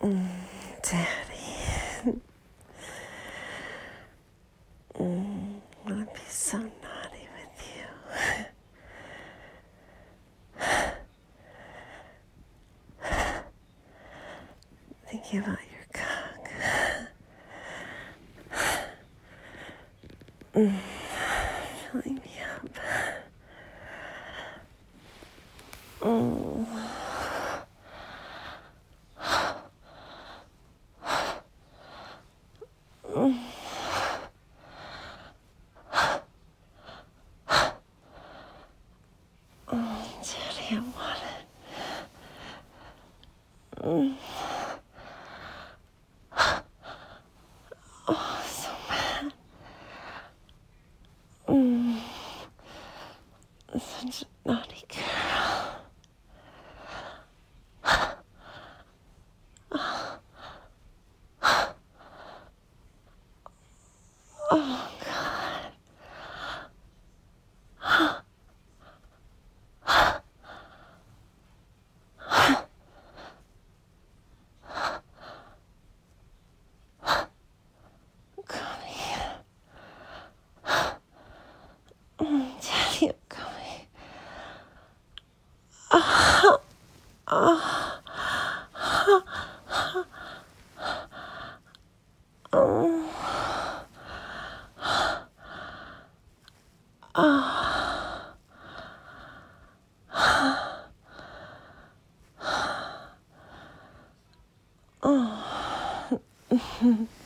Daddy. Wanna be so naughty with you. Thinking about your cock. Filling me up. Daddy, I want it. Oh, so bad. Such a naughty girl. Oh, God. Come here. Daddy, I'm coming. Oh.